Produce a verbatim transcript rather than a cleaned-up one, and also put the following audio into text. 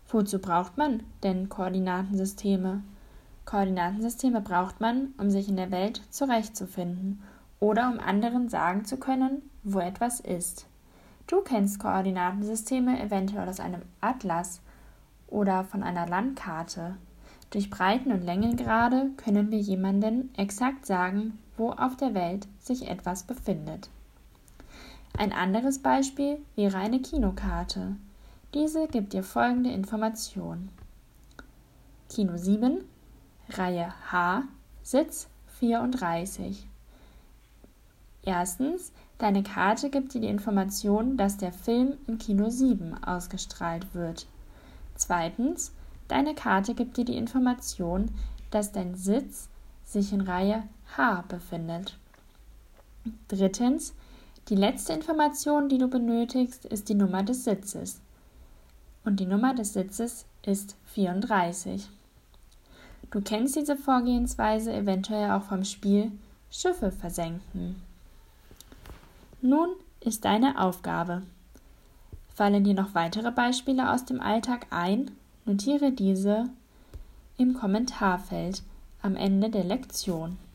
Wozu braucht man denn Koordinatensysteme? Koordinatensysteme braucht man, um sich in der Welt zurechtzufinden oder um anderen sagen zu können, wo etwas ist. Du kennst Koordinatensysteme eventuell aus einem Atlas oder von einer Landkarte. Durch Breiten- und Längengrade können wir jemandem exakt sagen, wo auf der Welt sich etwas befindet. Ein anderes Beispiel wäre eine Kinokarte. Diese gibt dir folgende Information. Kino sieben, Reihe H, Sitz vierunddreißig. Erstens, deine Karte gibt dir die Information, dass der Film im Kino sieben ausgestrahlt wird. Zweitens, deine Karte gibt dir die Information, dass dein Sitz sich in Reihe H befindet. Drittens, die letzte Information, die du benötigst, ist die Nummer des Sitzes. Und die Nummer des Sitzes ist vierunddreißig. Du kennst diese Vorgehensweise eventuell auch vom Spiel Schiffe versenken. Nun ist deine Aufgabe. Fallen dir noch weitere Beispiele aus dem Alltag ein? Notiere diese im Kommentarfeld am Ende der Lektion.